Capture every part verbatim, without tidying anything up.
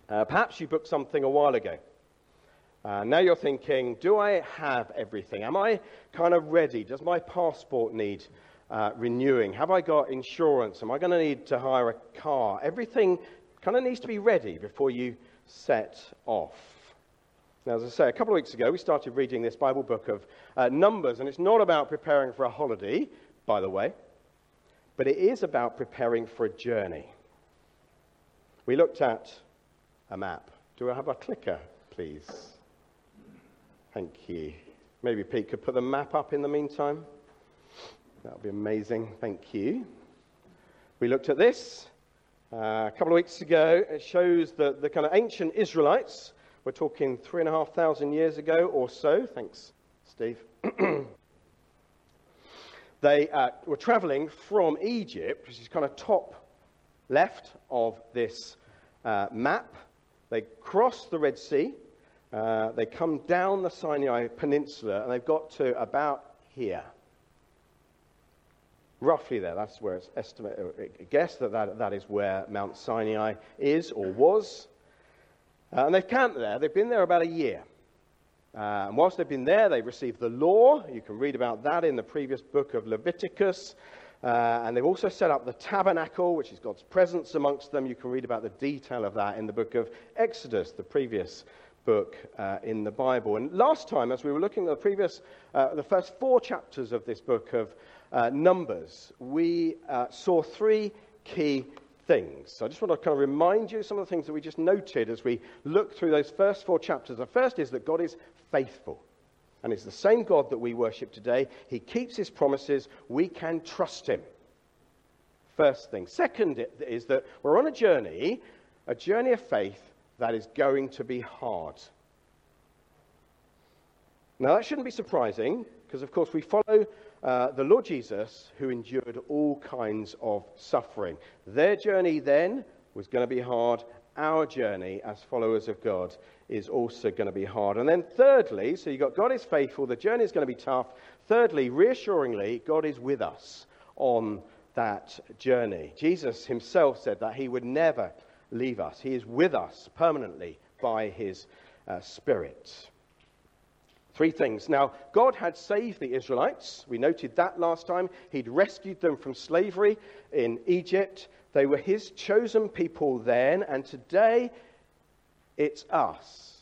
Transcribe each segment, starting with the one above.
Uh, perhaps you booked something a while ago. Uh, now you're thinking, do I have everything? Am I kind of ready? Does my passport need uh, renewing? Have I got insurance? Am I going to need to hire a car? Everything kind of needs to be ready before you set off. Now, as I say, a couple of weeks ago, we started reading this Bible book of uh, Numbers, and it's not about preparing for a holiday, by the way, but it is about preparing for a journey. We looked at a map. Do I have a clicker, please? Thank you. Maybe Pete could put the map up in the meantime. That would be amazing. Thank you. We looked at this uh, a couple of weeks ago. It shows the, the kind of ancient Israelites. We're talking three and a half thousand years ago or so. Thanks, Steve. They uh, were traveling from Egypt, which is kind of top left of this uh, map. They crossed the Red Sea. Uh, they come down the Sinai Peninsula, and they've got to about here. Roughly there. That's where it's estimated, guess that, that that is where Mount Sinai is or was. Uh, and they've camped there. They've been there about a year. Uh, and whilst they've been there, they've received the law. You can read about that in the previous book of Leviticus. Uh, and they've also set up the tabernacle, which is God's presence amongst them. You can read about the detail of that in the book of Exodus, the previous book uh, in the Bible. And last time, as we were looking at the previous, uh, the first four chapters of this book of uh, Numbers, we uh, saw three key things. So I just want to kind of remind you some of the things that we just noted as we look through those first four chapters. The first is that God is faithful. And it's the same God that we worship today. He keeps his promises. We can trust him. First thing. Second is that we're on a journey, a journey of faith that is going to be hard. Now, that shouldn't be surprising, because, of course, we follow uh, the Lord Jesus, who endured all kinds of suffering. Their journey then was going to be hard. Our journey as followers of God is also going to be hard. And then thirdly, so you've got God is faithful, the journey is going to be tough. Thirdly, reassuringly, God is with us on that journey. Jesus himself said that he would never leave us. He is with us permanently by his uh, Spirit. Three things. Now, God had saved the Israelites. We noted that last time. He'd rescued them from slavery in Egypt. They were his chosen people then, and today it's us,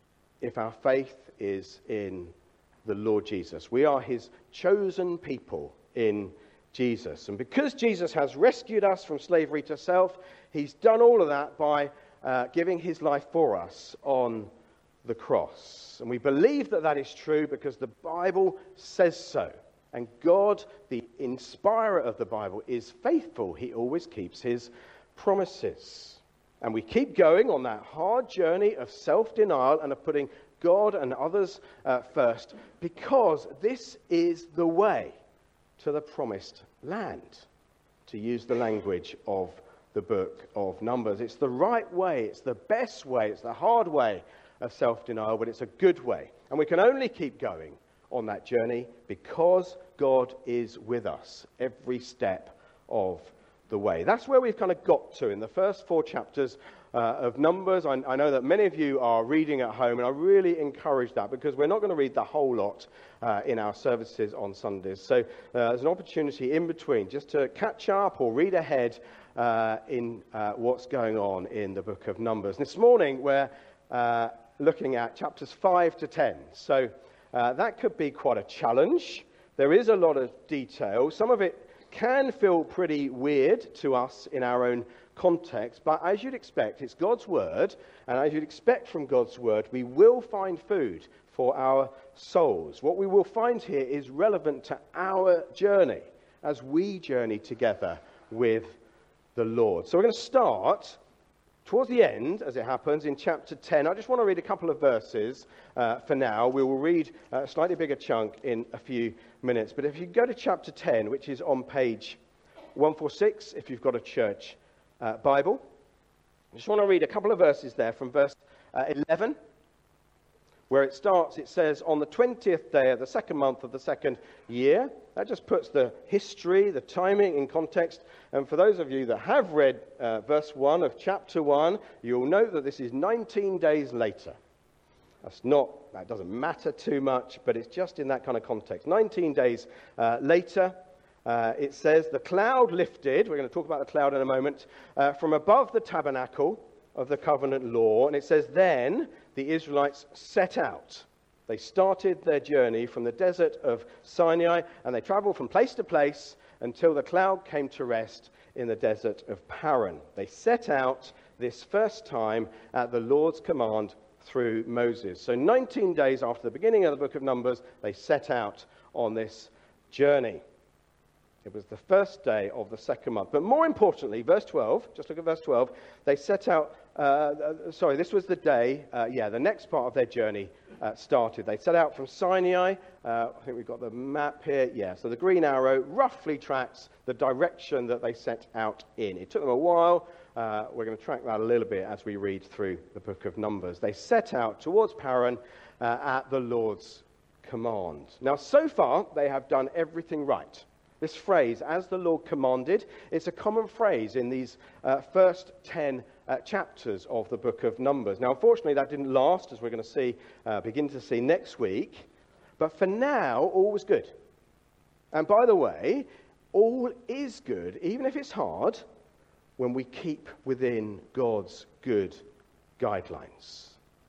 if our faith is in the Lord Jesus. We are his chosen people in Jesus. And because Jesus has rescued us from slavery to self, he's done all of that by uh, giving his life for us on the cross. And we believe that that is true because the Bible says so. And God, the inspirer of the Bible, is faithful. He always keeps his promises. And we keep going on that hard journey of self-denial and of putting God and others uh, first, because this is the way to the promised land, to use the language of the book of Numbers. It's the right way, it's the best way, it's the hard way of self-denial, but it's a good way. And we can only keep going on that journey because God is with us every step of the way. That's where we've kind of got to in the first four chapters uh, of Numbers. I, I know that many of you are reading at home, and I really encourage that because we're not going to read the whole lot uh, in our services on Sundays. So uh, there's an opportunity in between just to catch up or read ahead uh, in uh, what's going on in the book of Numbers. This morning we're uh, looking at chapters five to ten. So uh, that could be quite a challenge. There is a lot of detail. Some of it can feel pretty weird to us in our own context, but as you'd expect, it's God's word, and as you'd expect from God's word, we will find food for our souls. What we will find here is relevant to our journey as we journey together with the Lord. So we're going to start towards the end, as it happens, in chapter ten. I just want to read a couple of verses uh, for now. We will read a slightly bigger chunk in a few minutes. But if you go to chapter ten, which is on page one forty-six, if you've got a church uh, Bible, I just want to read a couple of verses there from verse uh, eleven where it starts, it says, on the twentieth day of the second month of the second year. That just puts the history, the timing in context. And for those of you that have read uh, verse one of chapter one, you'll note that this is nineteen days later. That's not, that doesn't matter too much, but it's just in that kind of context. nineteen days uh, later, uh, it says, the cloud lifted, we're going to talk about the cloud in a moment, uh, from above the tabernacle of the covenant law. And it says, then the Israelites set out. They started their journey from the desert of Sinai, and they traveled from place to place until the cloud came to rest in the desert of Paran. They set out this first time at the Lord's command through Moses. So nineteen days after the beginning of the book of Numbers, they set out on this journey. It was the first day of the second month. But more importantly, verse twelve, just look at verse twelve, they set out, uh, sorry, this was the day, uh, yeah, the next part of their journey uh, started. They set out from Sinai. Uh, I think we've got the map here. Yeah, so the green arrow roughly tracks the direction that they set out in. It took them a while. Uh, we're going to track that a little bit as we read through the book of Numbers. They set out towards Paran uh, at the Lord's command. Now, so far, they have done everything right. This phrase, as the Lord commanded, it's a common phrase in these uh, first ten uh, chapters of the book of Numbers. Now, unfortunately, that didn't last, as we're going to see, uh, begin to see next week. But for now, all was good. And by the way, all is good, even if it's hard, when we keep within God's good guidelines.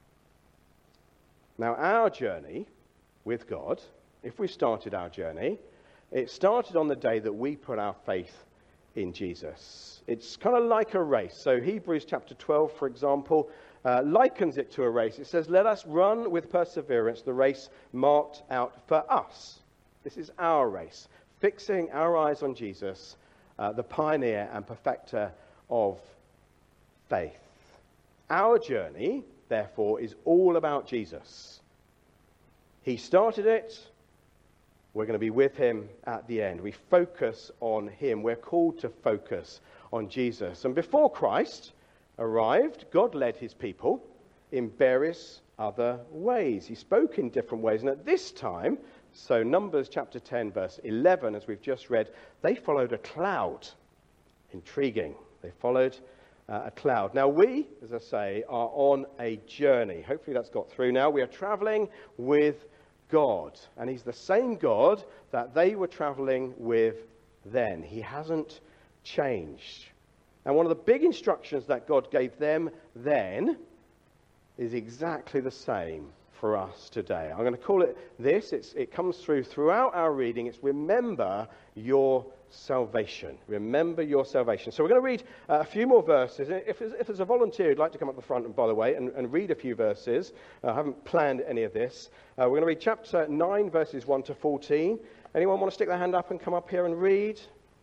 Now, our journey with God, if we started our journey, it started on the day that we put our faith in Jesus. It's kind of like a race. So Hebrews chapter twelve, for example, uh, likens it to a race. It says, let us run with perseverance the race marked out for us. This is our race, fixing our eyes on Jesus, uh, the pioneer and perfecter of faith. Our journey, therefore, is all about Jesus. He started it. We're going to be with him at the end. We focus on him. We're called to focus on Jesus. And before Christ arrived, God led his people in various other ways. He spoke in different ways. And at this time, so Numbers chapter ten, verse eleven, as we've just read, they followed a cloud. Intriguing. They followed uh, a cloud. Now we, as I say, are on a journey. Hopefully that's got through now. We are traveling with God, and he's the same God that they were traveling with then. He hasn't changed. And one of the big instructions that God gave them then is exactly the same for us today. I'm going to call it this. It's, it comes through throughout our reading. It's remember your salvation. Remember your salvation. So we're going to read uh, a few more verses. If, if there's a volunteer who'd like to come up the front, and by the way, and, and read a few verses, uh, I haven't planned any of this. Uh, we're going to read chapter nine, verses one to fourteen. Anyone want to stick their hand up and come up here and read?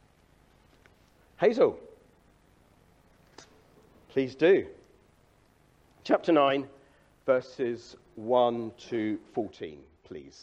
Hazel. Please do. Chapter nine, verses one to fourteen, please.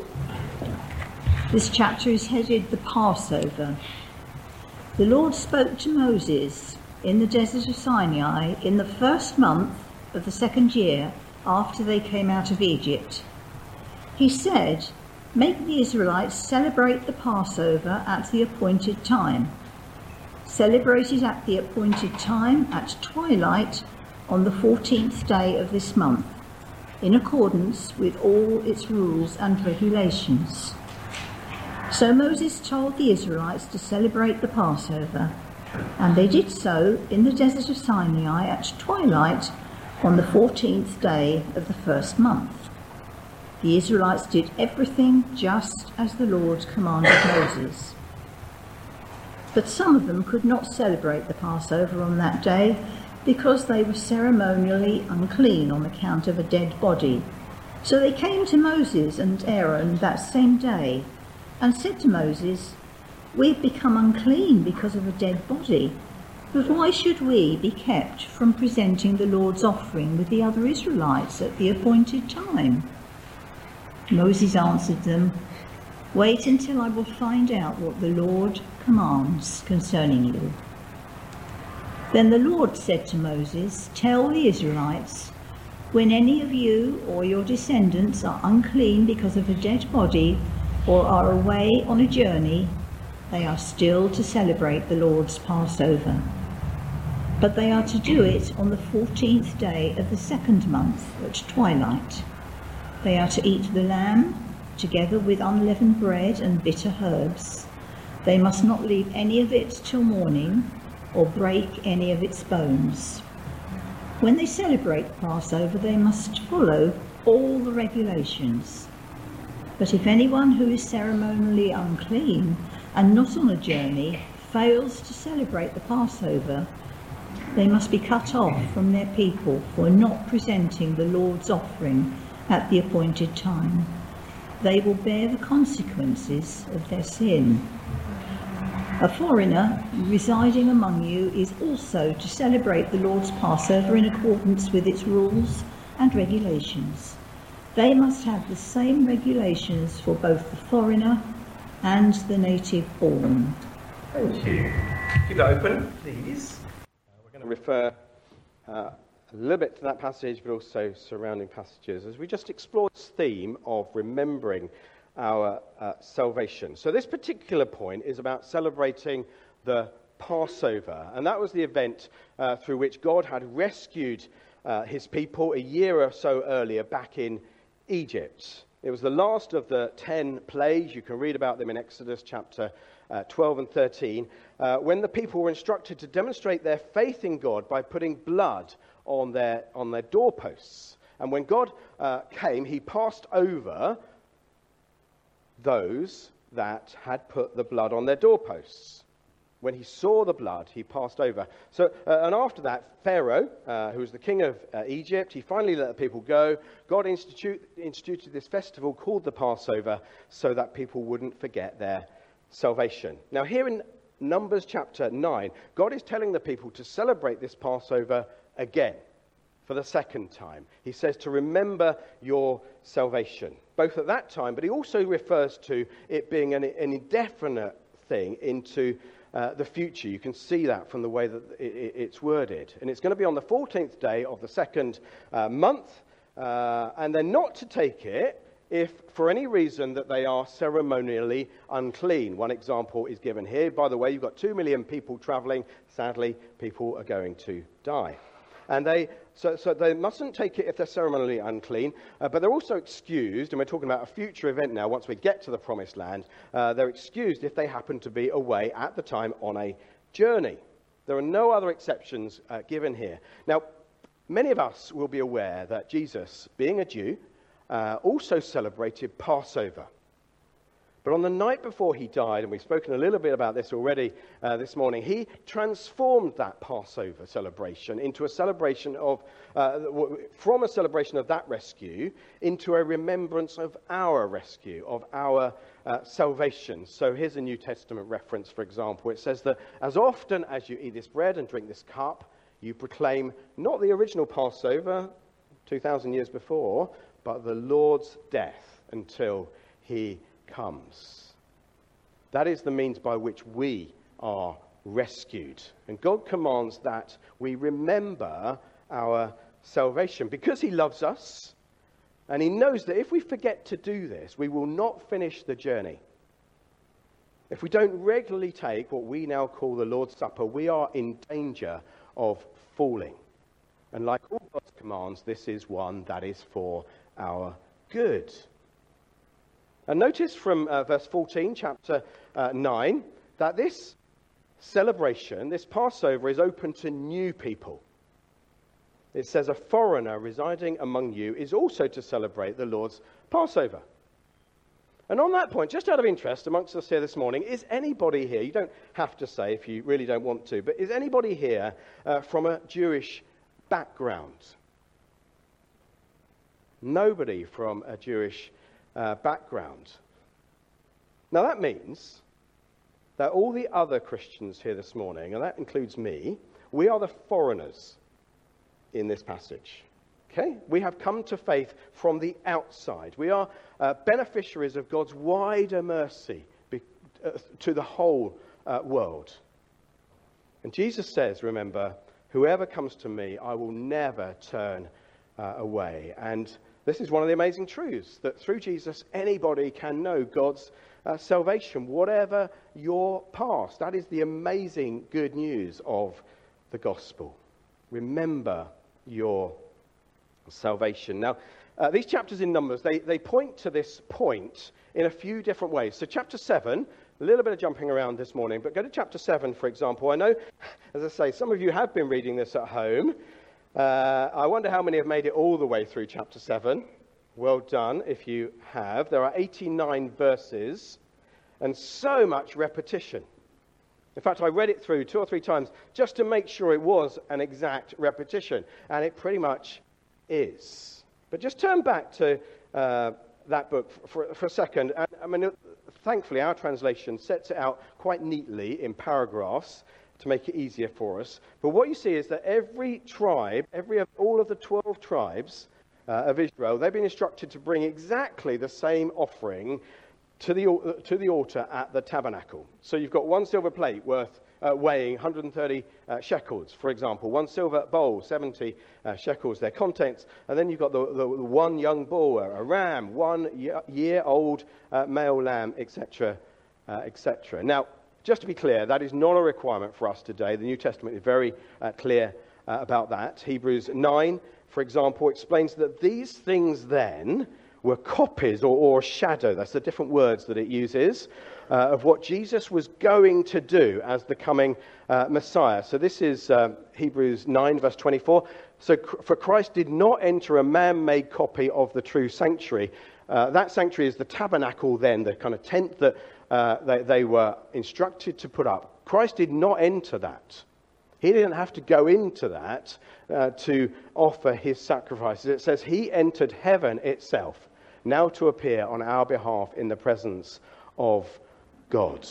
This chapter is headed The Passover. The Lord spoke to Moses in the desert of Sinai in the first month of the second year after they came out of Egypt. He said, make the Israelites celebrate the Passover at the appointed time. Celebrate it at the appointed time at twilight on the fourteenth day of this month, in accordance with all its rules and regulations. So Moses told the Israelites to celebrate the Passover, and they did so in the desert of Sinai at twilight on the fourteenth day of the first month. The Israelites did everything just as the Lord commanded Moses. But some of them could not celebrate the Passover on that day because they were ceremonially unclean on account of a dead body. So they came to Moses and Aaron that same day and said to Moses, we've become unclean because of a dead body, but why should we be kept from presenting the Lord's offering with the other Israelites at the appointed time? Moses answered them, wait until I will find out what the Lord commands concerning you. Then the Lord said to Moses, tell the Israelites, When any of you or your descendants are unclean because of a dead body or are away on a journey, they are still to celebrate the Lord's Passover. But they are to do it on the fourteenth day of the second month at twilight. They are to eat the lamb together with unleavened bread and bitter herbs. They must not leave any of it till morning or break any of its bones. When they celebrate Passover, they must follow all the regulations. But if anyone who is ceremonially unclean and not on a journey fails to celebrate the Passover, they must be cut off from their people for not presenting the Lord's offering at the appointed time. They will bear the consequences of their sin. A foreigner residing among you is also to celebrate the Lord's Passover in accordance with its rules and regulations. They must have the same regulations for both the foreigner and the native born. Thank you. Keep that open, please. Uh, we're going to refer uh, a little bit to that passage, but also surrounding passages, as we just explore this theme of remembering our uh, salvation. So this particular point is about celebrating the Passover, and that was the event uh, through which God had rescued uh, his people a year or so earlier back in Egypt. It was the last of the ten plagues. You can read about them in Exodus chapter uh, twelve and thirteen, uh, when the people were instructed to demonstrate their faith in God by putting blood on their on their doorposts. And when God uh, came, he passed over those that had put the blood on their doorposts. When he saw the blood, he passed over. So, uh, and after that, Pharaoh, uh, who was the king of uh, Egypt, he finally let the people go. God institute, instituted this festival called the Passover so that people wouldn't forget their salvation. Now, here in Numbers chapter nine, God is telling the people to celebrate this Passover again, for the second time. He says to remember your salvation, both at that time, but he also refers to it being an, an indefinite thing into uh, the future. You can see that from the way that it, it, it's worded. And it's going to be on the fourteenth day of the second uh, month, uh, and they're not to take it if for any reason that they are ceremonially unclean. One example is given here. By the way, you've got two million people travelling. Sadly, people are going to die. And they so, so they mustn't take it if they're ceremonially unclean, uh, but they're also excused, and we're talking about a future event now, once we get to the promised land, uh, they're excused if they happen to be away at the time on a journey. There are no other exceptions uh, given here. Now, many of us will be aware that Jesus, being a Jew, uh, also celebrated Passover. But on the night before he died, and we've spoken a little bit about this already uh, this morning, he transformed that Passover celebration into a celebration of, uh, from a celebration of that rescue into a remembrance of our rescue, of our uh, salvation. So here's a New Testament reference, for example. It says that as often as you eat this bread and drink this cup, you proclaim not the original Passover two thousand years before, but the Lord's death until he comes. That is the means by which we are rescued. And God commands that we remember our salvation because he loves us, and he knows that if we forget to do this, we will not finish the journey. If we don't regularly take what we now call the Lord's Supper, we are in danger of falling. And like all God's commands, this is one that is for our good. And notice from uh, verse fourteen, chapter uh, nine, that this celebration, this Passover, is open to new people. It says a foreigner residing among you is also to celebrate the Lord's Passover. And on that point, just out of interest amongst us here this morning, is anybody here, you don't have to say if you really don't want to, but is anybody here uh, from a Jewish background? Nobody from a Jewish Uh, background. Now that means that all the other Christians here this morning, and that includes me, we are the foreigners in this passage. Okay? We have come to faith from the outside. We are uh, beneficiaries of God's wider mercy be, uh, to the whole uh, world. And Jesus says, remember, whoever comes to me, I will never turn uh, away. And this is one of the amazing truths, that through Jesus, anybody can know God's uh, salvation, whatever your past. That is the amazing good news of the gospel. Remember your salvation. Now, uh, these chapters in Numbers, they, they point to this point in a few different ways. So chapter seven, a little bit of jumping around this morning, but go to chapter seven, for example. I know, as I say, some of you have been reading this at home. Uh, I wonder how many have made it all the way through chapter seven. Well done if you have. There are eighty-nine verses and so much repetition. In fact, I read it through two or three times just to make sure it was an exact repetition, and it pretty much is. But just turn back to uh, that book for, for a second. And, I mean, thankfully, our translation sets it out quite neatly in paragraphs to make it easier for us. But what you see is that every tribe, every all of the twelve tribes uh, of Israel, they've been instructed to bring exactly the same offering to the to the altar at the tabernacle. So you've got one silver plate worth uh, weighing one hundred thirty uh, shekels, for example. One silver bowl, seventy uh, shekels, their contents. And then you've got the, the, the one young bull, a ram, one year old uh, male lamb, et cetera, uh, et cetera. Now, just to be clear, that is not a requirement for us today. The New Testament is very uh, clear uh, about that. Hebrews nine, for example, explains that these things then were copies or, or shadow, that's the different words that it uses, uh, of what Jesus was going to do as the coming uh, Messiah. So this is uh, Hebrews nine, verse twenty-four. So for Christ did not enter a man-made copy of the true sanctuary. Uh, that sanctuary is the tabernacle then, the kind of tent that uh, they, they were instructed to put up. Christ did not enter that. He didn't have to go into that uh, to offer his sacrifices. It says he entered heaven itself, now to appear on our behalf in the presence of God.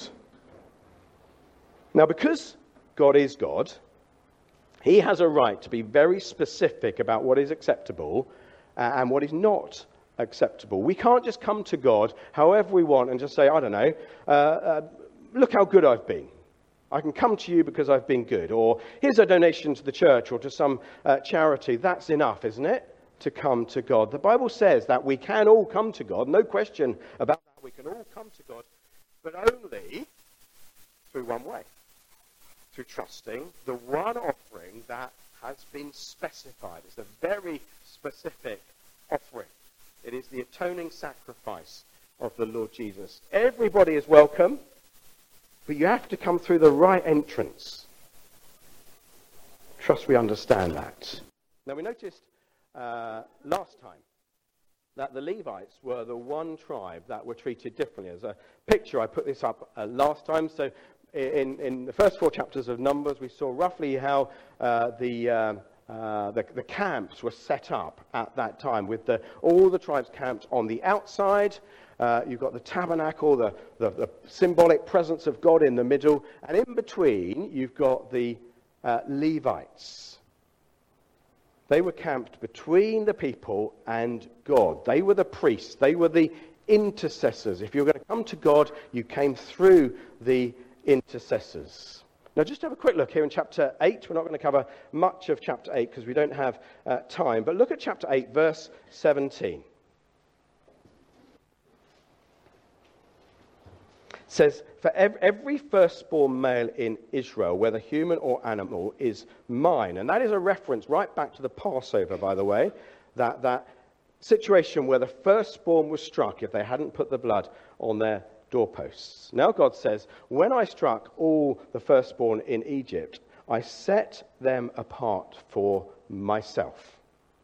Now, because God is God, he has a right to be very specific about what is acceptable uh, and what is not acceptable. We can't just come to God however we want and just say, I don't know, uh, uh, look how good I've been. I can come to you because I've been good. Or here's a donation to the church or to some uh, charity. That's enough, isn't it, to come to God? The Bible says that we can all come to God. No question about that. We can all come to God, but only through one way. Through trusting the one offering that has been specified. It's a very specific offering. It is the atoning sacrifice of the Lord Jesus. Everybody is welcome, but you have to come through the right entrance. Trust we understand that. Now, we noticed uh, last time that the Levites were the one tribe that were treated differently. As a picture, I put this up uh, last time. So in, in the first four chapters of Numbers, we saw roughly how uh, the, uh, uh, the the camps were set up at that time, with the, all the tribes camped on the outside. Uh, you've got the tabernacle, the, the, the symbolic presence of God in the middle, and in between you've got the uh, Levites. They were camped between the people and God. They were the priests. They were the intercessors. If you were going to come to God, you came through the intercessors. Now, just have a quick look here in chapter eight. We're not going to cover much of chapter eight because we don't have uh, time. But look at chapter eight, verse seventeen. It says, for every firstborn male in Israel, whether human or animal, is mine. And that is a reference right back to the Passover, by the way, that, that situation where the firstborn was struck if they hadn't put the blood on their doorposts. Now God says, when I struck all the firstborn in Egypt, I set them apart for myself.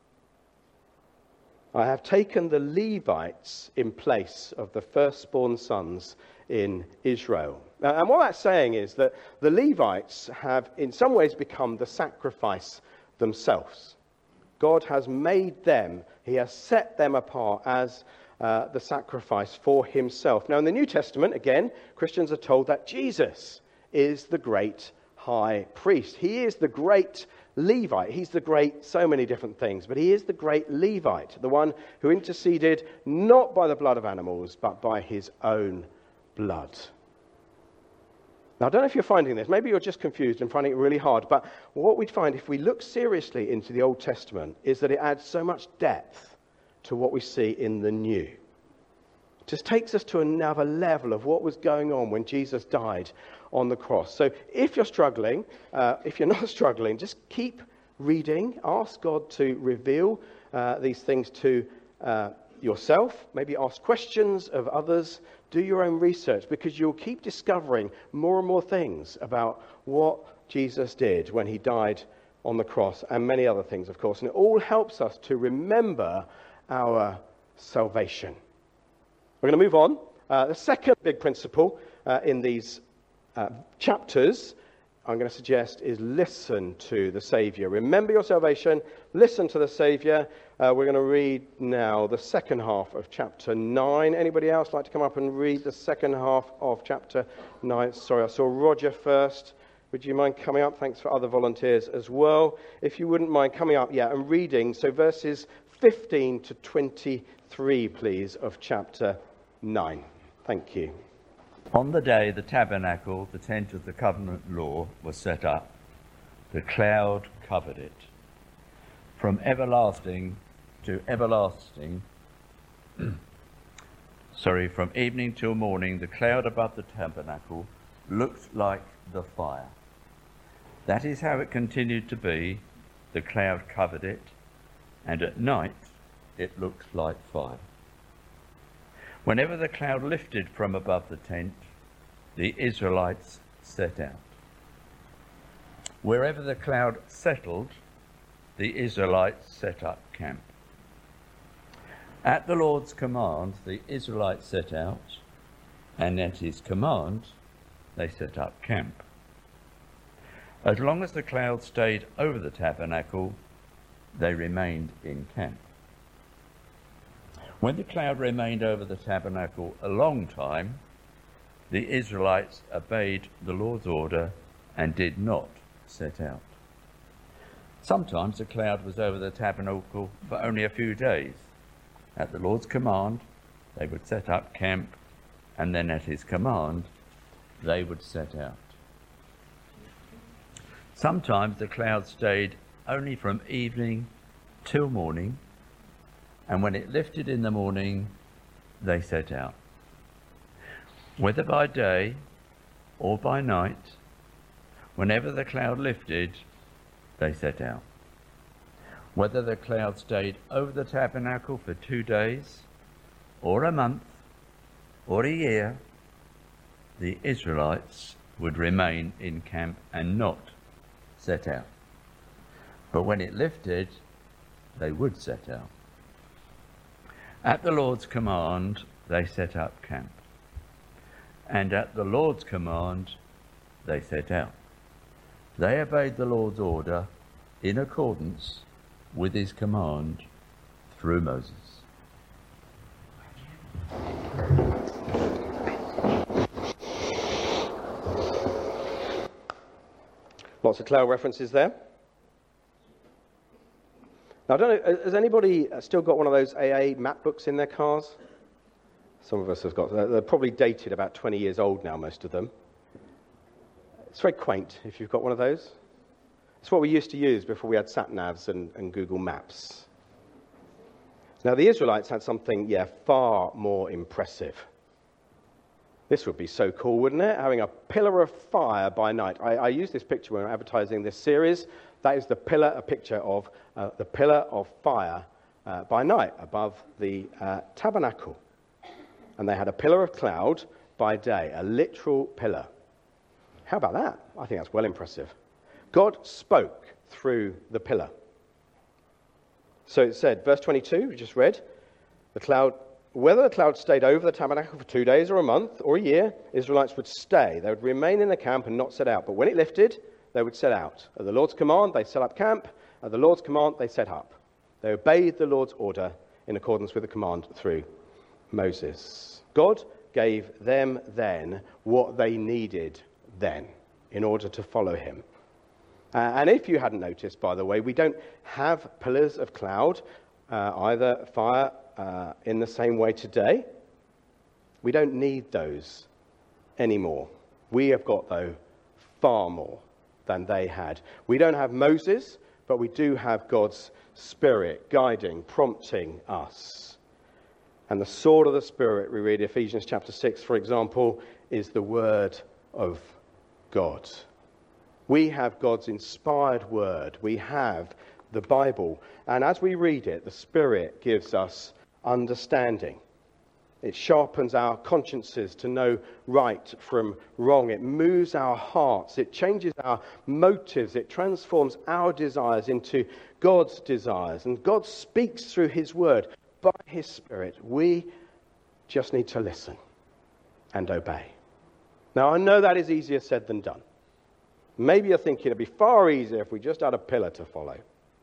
I have taken the Levites in place of the firstborn sons in Israel. And what that's saying is that the Levites have in some ways become the sacrifice themselves. God has made them, he has set them apart as uh, the sacrifice for himself. Now in the New Testament, again, Christians are told that Jesus is the great high priest. He is the great Levite. He's the great, so many different things, but he is the great Levite, the one who interceded not by the blood of animals, but by his own blood. Now, I don't know if you're finding this. Maybe you're just confused and finding it really hard. But what we'd find if we look seriously into the Old Testament is that it adds so much depth to what we see in the New. It just takes us to another level of what was going on when Jesus died on the cross. So if you're struggling, uh, if you're not struggling, just keep reading. Ask God to reveal uh, these things to uh, yourself. Maybe ask questions of others. Do your own research, because you'll keep discovering more and more things about what Jesus did when he died on the cross, and many other things, of course. And it all helps us to remember our salvation. We're going to move on. Uh, the second big principle uh, in these uh, chapters, I'm going to suggest, is listen to the Saviour. Remember your salvation. Listen to the Saviour. Uh, we're going to read now the second half of chapter nine. Anybody else like to come up and read the second half of chapter nine? Sorry, I saw Roger first. Would you mind coming up? Thanks for other volunteers as well. If you wouldn't mind coming up, yeah, and reading. So verses fifteen to twenty-three, please, of chapter nine. Thank you. On the day the tabernacle, the tent of the covenant law, was set up, the cloud covered it. From everlasting to everlasting, sorry, from evening till morning, the cloud above the tabernacle looked like the fire. That is how it continued to be. The cloud covered it, and at night it looked like fire. Whenever the cloud lifted from above the tent, the Israelites set out. Wherever the cloud settled, the Israelites set up camp. At the Lord's command, the Israelites set out, and at his command, they set up camp. As long as the cloud stayed over the tabernacle, they remained in camp. When the cloud remained over the tabernacle a long time, the Israelites obeyed the Lord's order and did not set out. Sometimes the cloud was over the tabernacle for only a few days. At the Lord's command, they would set up camp, and then at his command, they would set out. Sometimes the cloud stayed only from evening till morning, and when it lifted in the morning, they set out. Whether by day or by night, whenever the cloud lifted, they set out. Whether the cloud stayed over the tabernacle for two days, or a month, or a year, the Israelites would remain in camp and not set out. But when it lifted, they would set out. At the Lord's command, they set up camp. And at the Lord's command, they set out. They obeyed the Lord's order in accordance with his command through Moses. Lots of cloud references there. Now, I don't know, has anybody still got one of those A A map books in their cars? Some of us have got, they're probably dated about twenty years old now, most of them. It's very quaint if you've got one of those. It's what we used to use before we had sat-navs and, and Google Maps. Now, the Israelites had something, yeah, far more impressive. This would be so cool, wouldn't it? Having a pillar of fire by night. I, I used this picture when we were advertising this series. That is the pillar, a picture of uh, the pillar of fire uh, by night above the uh, tabernacle. And they had a pillar of cloud by day, a literal pillar. How about that? I think that's well impressive. God spoke through the pillar. So it said, verse twenty-two, we just read, the cloud, whether the cloud stayed over the tabernacle for two days or a month or a year, Israelites would stay. They would remain in the camp and not set out. But when it lifted, they would set out. At the Lord's command, they set up camp. At the Lord's command, they set up. They obeyed the Lord's order in accordance with the command through Moses. God gave them then what they needed then in order to follow him. Uh, and if you hadn't noticed, by the way, we don't have pillars of cloud, uh, either fire uh, in the same way today. We don't need those anymore. We have got, though, far more than they had. We don't have Moses, but we do have God's Spirit guiding, prompting us. And the sword of the Spirit, we read Ephesians chapter six, for example, is the word of God. We have God's inspired word. We have the Bible. And as we read it, the Spirit gives us understanding. It sharpens our consciences to know right from wrong. It moves our hearts. It changes our motives. It transforms our desires into God's desires. And God speaks through his word by his Spirit. We just need to listen and obey. Now, I know that is easier said than done. Maybe you're thinking it'd be far easier if we just had a pillar to follow.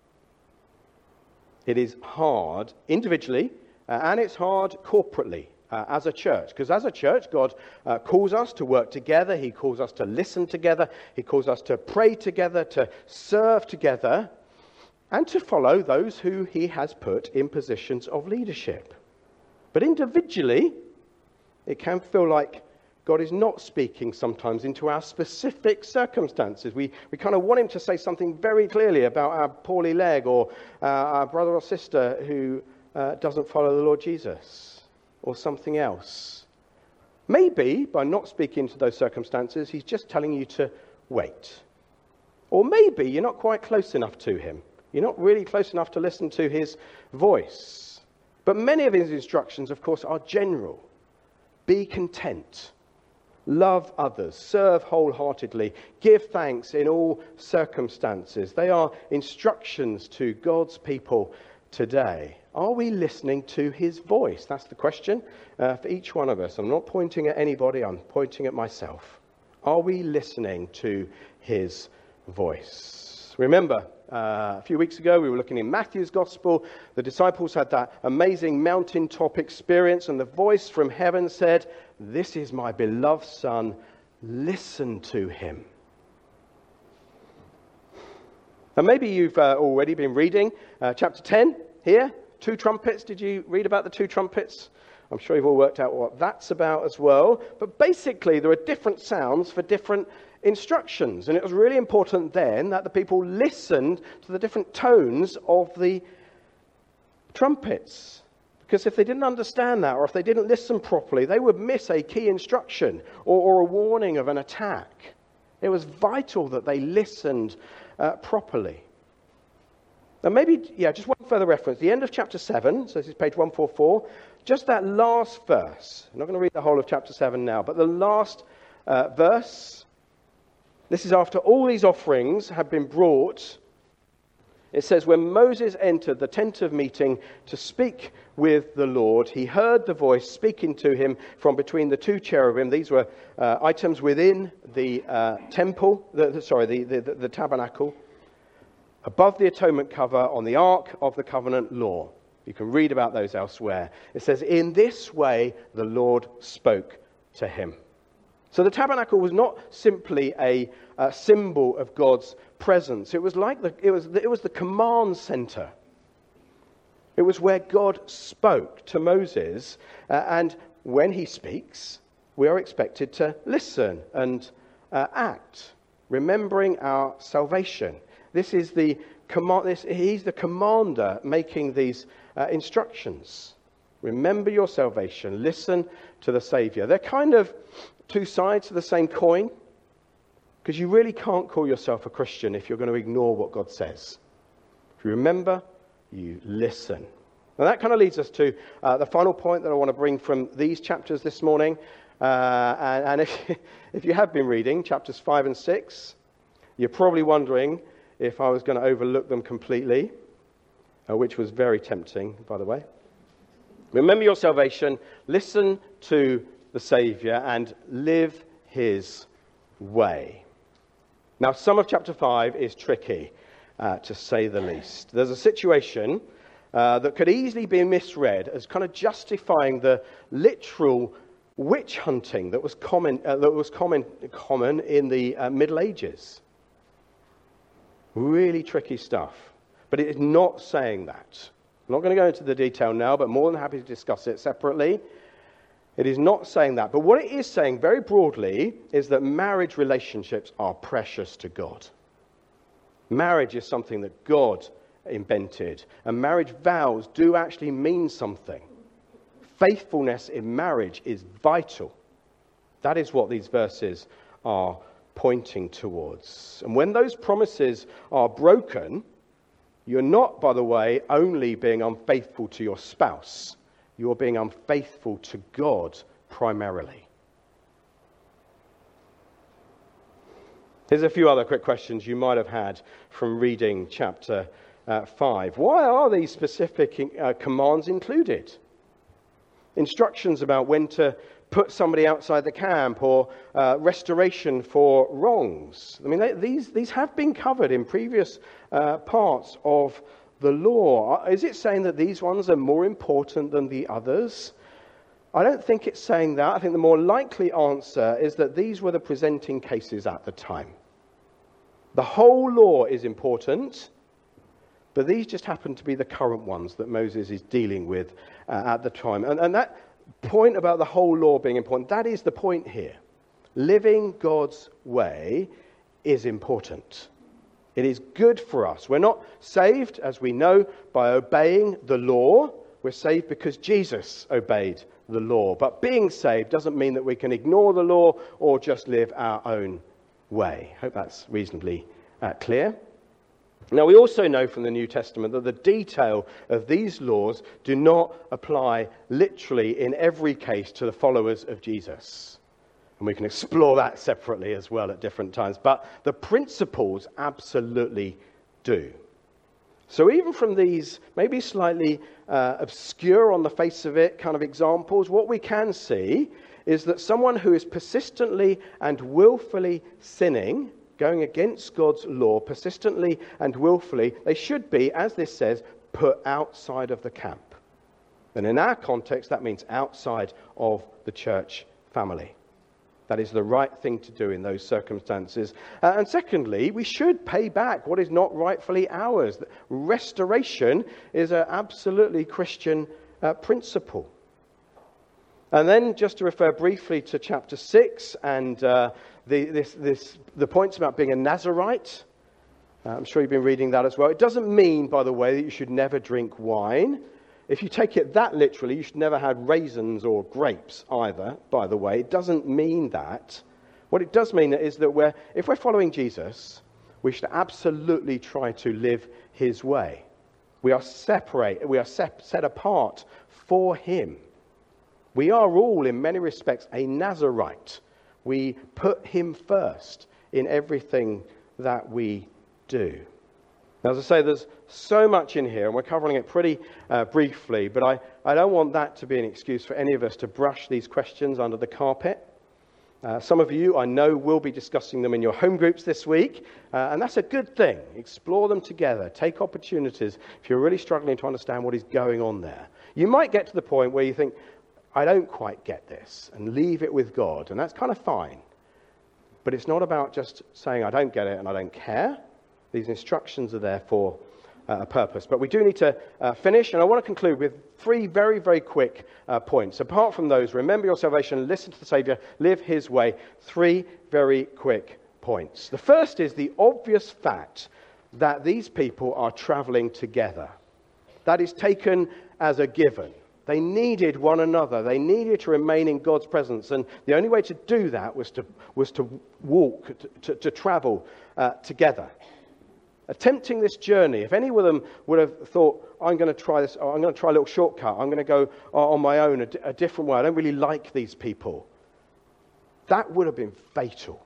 It is hard individually, uh, and it's hard corporately uh, as a church. Because as a church, God uh, calls us to work together. He calls us to listen together. He calls us to pray together, to serve together, and to follow those who he has put in positions of leadership. But individually, it can feel like God is not speaking sometimes into our specific circumstances. We we kind of want him to say something very clearly about our poorly leg or uh, our brother or sister who uh, doesn't follow the Lord Jesus or something else. Maybe by not speaking to those circumstances, he's just telling you to wait. Or maybe you're not quite close enough to him. You're not really close enough to listen to his voice. But many of his instructions, of course, are general. Be content. Love others, serve wholeheartedly, give thanks in all circumstances. They are instructions to God's people today. Are we listening to his voice? That's the question uh, for each one of us. I'm not pointing at anybody, I'm pointing at myself. Are we listening to his voice? Remember, uh, a few weeks ago we were looking in Matthew's Gospel. The disciples had that amazing mountaintop experience, and the voice from heaven said, "This is my beloved Son, listen to him." And maybe you've uh, already been reading uh, chapter ten here. Two trumpets. Did you read about the two trumpets? I'm sure you've all worked out what that's about as well. But basically, there are different sounds for different instructions. And it was really important then that the people listened to the different tones of the trumpets. Because if they didn't understand that, or if they didn't listen properly, they would miss a key instruction or, or a warning of an attack. It was vital that they listened uh, properly. Now maybe, yeah, just one further reference. The end of chapter seven, so this is page one forty-four, just that last verse. I'm not going to read the whole of chapter seven now, but the last uh, verse, this is after all these offerings have been brought. It says, when Moses entered the tent of meeting to speak with the Lord, he heard the voice speaking to him from between the two cherubim. These were uh, items within the uh, temple, the, the, sorry, the, the, the, the tabernacle, above the atonement cover on the Ark of the Covenant law. You can read about those elsewhere. It says, in this way the Lord spoke to him. So the tabernacle was not simply a, a symbol of God's presence. It was like the it was the, it was the command center. It was where God spoke to Moses, uh, and when he speaks, we are expected to listen and uh, act, remembering our salvation. This is the command. This, he's the commander making these uh, instructions. Remember your salvation. Listen to the Savior. They're kind of two sides of the same coin, because you really can't call yourself a Christian if you're going to ignore what God says. If you remember, you listen. And that kind of leads us to uh, the final point that I want to bring from these chapters this morning. Uh, and and if, if you have been reading chapters five and six, you're probably wondering if I was going to overlook them completely, uh, which was very tempting, by the way. Remember your salvation, listen to the Saviour, and live his way. Now, some of chapter five is tricky, uh, to say the least. There's a situation uh, that could easily be misread as kind of justifying the literal witch hunting that was common uh, that was common common in the uh, Middle Ages. Really tricky stuff. But it is not saying that. I'm not going to go into the detail now, but more than happy to discuss it separately. It is not saying that. But what it is saying very broadly is that marriage relationships are precious to God. Marriage is something that God invented. And marriage vows do actually mean something. Faithfulness in marriage is vital. That is what these verses are pointing towards. And when those promises are broken, you're not, by the way, only being unfaithful to your spouse. You're being unfaithful to God primarily. Here's a few other quick questions you might have had from reading chapter uh, five. Why are these specific uh, commands included? Instructions about when to put somebody outside the camp, or uh, restoration for wrongs. I mean, they, these, these have been covered in previous uh, parts of the law. Is it saying that these ones are more important than the others? I don't think it's saying that. I think the more likely answer is that these were the presenting cases at the time. The whole law is important, but these just happen to be the current ones that Moses is dealing with uh, at the time. And, and that point about the whole law being important, that is the point here. Living God's way is important. It is good for us. We're not saved, as we know, by obeying the law. We're saved because Jesus obeyed the law. But being saved doesn't mean that we can ignore the law or just live our own way. Hope that's reasonably uh, clear. Now, we also know from the New Testament that the detail of these laws do not apply literally in every case to the followers of Jesus. And we can explore that separately as well at different times. But the principles absolutely do. So even from these maybe slightly uh, obscure on the face of it kind of examples, what we can see is that someone who is persistently and willfully sinning, going against God's law, persistently and willfully, they should be, as this says, put outside of the camp. And in our context, that means outside of the church family. That is the right thing to do in those circumstances. Uh, and secondly, we should pay back what is not rightfully ours. Restoration is an absolutely Christian uh, principle. And then just to refer briefly to chapter six and uh, the, this, this, the points about being a Nazirite. Uh, I'm sure you've been reading that as well. It doesn't mean, by the way, that you should never drink wine. If you take it that literally, you should never have raisins or grapes either, by the way. It doesn't mean that. What it does mean is that we're, if we're following Jesus, we should absolutely try to live his way. We are separate, we are set, set apart for him. We are all, in many respects, a Nazirite. We put him first in everything that we do. Now, as I say, there's so much in here, and we're covering it pretty uh, briefly, but I, I don't want that to be an excuse for any of us to brush these questions under the carpet. Uh, some of you, I know, will be discussing them in your home groups this week, uh, and that's a good thing. Explore them together. Take opportunities if you're really struggling to understand what is going on there. You might get to the point where you think, I don't quite get this, and leave it with God, and that's kind of fine. But it's not about just saying, I don't get it and I don't care. These instructions are there for uh, a purpose. But we do need to uh, finish, and I want to conclude with three very, very quick uh, points. Apart from those, remember your salvation, listen to the Saviour, live his way. Three very quick points. The first is the obvious fact that these people are travelling together. That is taken as a given. They needed one another. They needed to remain in God's presence. And the only way to do that was to, was to walk, to, to, to travel uh, together. Attempting this journey, if any of them would have thought, I'm going to try this, or I'm going to try a little shortcut, I'm going to go on my own a, a different way, I don't really like these people, that would have been fatal.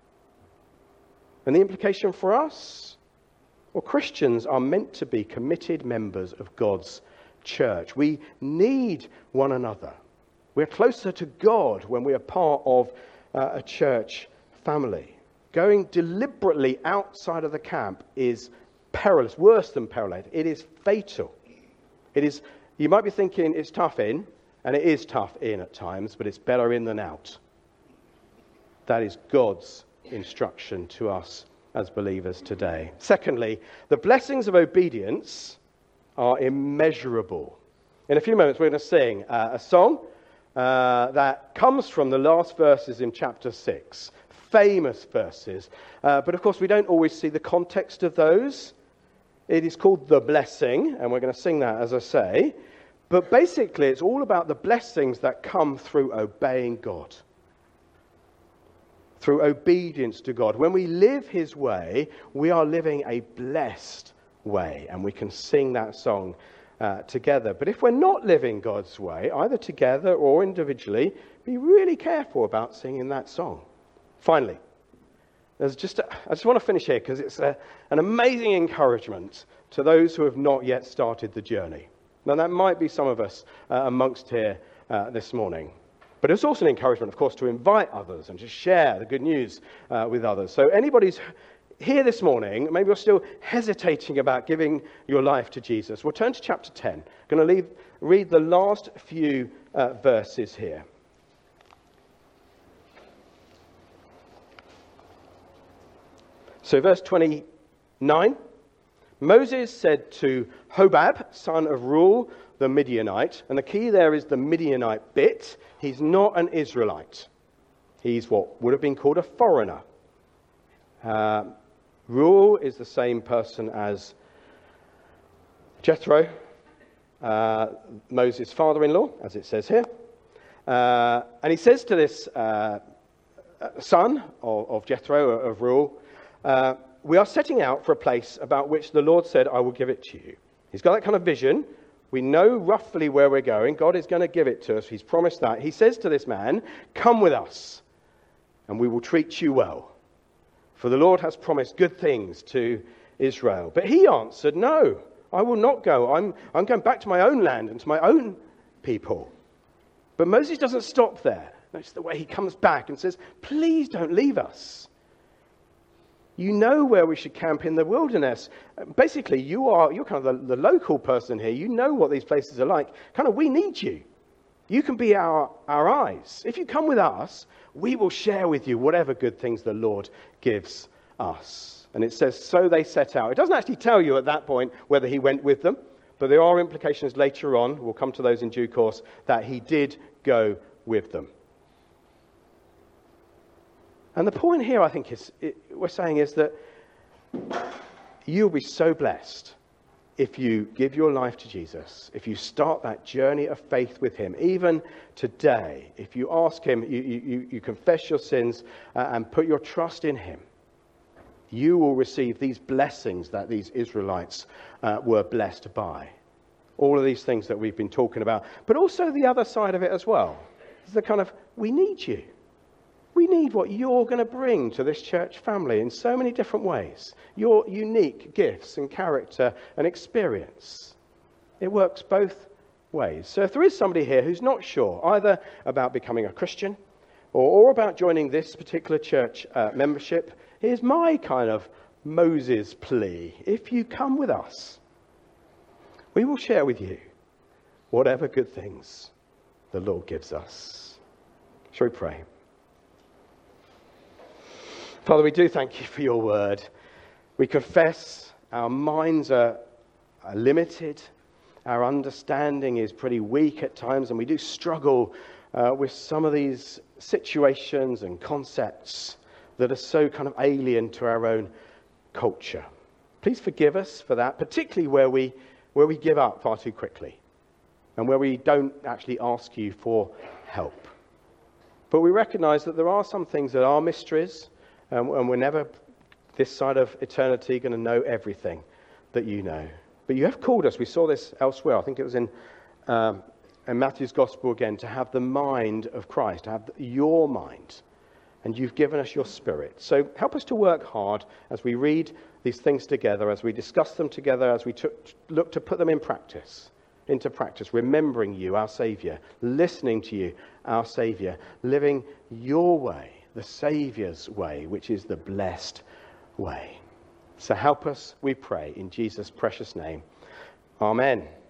And the implication for us? Well, Christians are meant to be committed members of God's church. We need one another. We're closer to God when we are part of uh, a church family. Going deliberately outside of the camp is perilous, worse than perilous. It is fatal. It is. You might be thinking it's tough in, and it is tough in at times, but it's better in than out. That is God's instruction to us as believers today. Secondly, the blessings of obedience are immeasurable. In a few moments, we're going to sing uh, a song. uh, that comes from the last verses in chapter six. Famous verses. Uh, but of course, we don't always see the context of those. It is called the blessing, and we're going to sing that, as I say. But basically, it's all about the blessings that come through obeying God. Through obedience to God. When we live his way, we are living a blessed way. And we can sing that song uh, together. But if we're not living God's way, either together or individually, be really careful about singing that song. Finally, there's just a, I just want to finish here because it's a, an amazing encouragement to those who have not yet started the journey. Now, that might be some of us uh, amongst here uh, this morning. But it's also an encouragement, of course, to invite others and to share the good news uh, with others. So anybody who's here this morning, maybe you're still hesitating about giving your life to Jesus, we'll turn to chapter ten. I'm going to leave, read the last few uh, verses here. So verse twenty-nine, Moses said to Hobab, son of Reuel, the Midianite, and the key there is the Midianite bit. He's not an Israelite. He's what would have been called a foreigner. Uh, Reuel is the same person as Jethro, uh, Moses' father-in-law, as it says here. Uh, and he says to this uh, son of, of Jethro, of Reuel, Uh, we are setting out for a place about which the Lord said, I will give it to you. He's got that kind of vision. We know roughly where we're going. God is going to give it to us. He's promised that. He says to this man, come with us and we will treat you well. For the Lord has promised good things to Israel. But he answered, no, I will not go. I'm, I'm going back to my own land and to my own people. But Moses doesn't stop there. Notice the way he comes back and says, please don't leave us. You know where we should camp in the wilderness. Basically, you are, you're kind of the, the local person here. You know what these places are like. Kind of, we need you. You can be our, our eyes. If you come with us, we will share with you whatever good things the Lord gives us. And it says, so they set out. It doesn't actually tell you at that point whether he went with them, but there are implications later on, we'll come to those in due course, that he did go with them. And the point here, I think, is it, we're saying is that you'll be so blessed if you give your life to Jesus, if you start that journey of faith with him, even today, if you ask him, you, you, you confess your sins uh, and put your trust in him, you will receive these blessings that these Israelites uh, were blessed by. All of these things that we've been talking about, but also the other side of it as well. It's the kind of, we need you. We need what you're going to bring to this church family in so many different ways. Your unique gifts and character and experience. It works both ways. So if there is somebody here who's not sure either about becoming a Christian or, or about joining this particular church uh, membership, here's my kind of Moses plea. If you come with us, we will share with you whatever good things the Lord gives us. Shall we pray? Father, we do thank you for your word. We confess our minds are, are limited. Our understanding is pretty weak at times, and we do struggle uh, with some of these situations and concepts that are so kind of alien to our own culture. Please forgive us for that, particularly where we where we give up far too quickly and where we don't actually ask you for help. But we recognize that there are some things that are mysteries. Um, and we're never, this side of eternity, going to know everything that you know. But you have called us, we saw this elsewhere, I think it was in, um, in Matthew's Gospel again, to have the mind of Christ, to have your mind. And you've given us your spirit. So help us to work hard as we read these things together, as we discuss them together, as we t- look to put them in practice, into practice, remembering you, our Saviour, listening to you, our Saviour, living your way. The Saviour's way, which is the blessed way. So help us, we pray, in Jesus' precious name. Amen.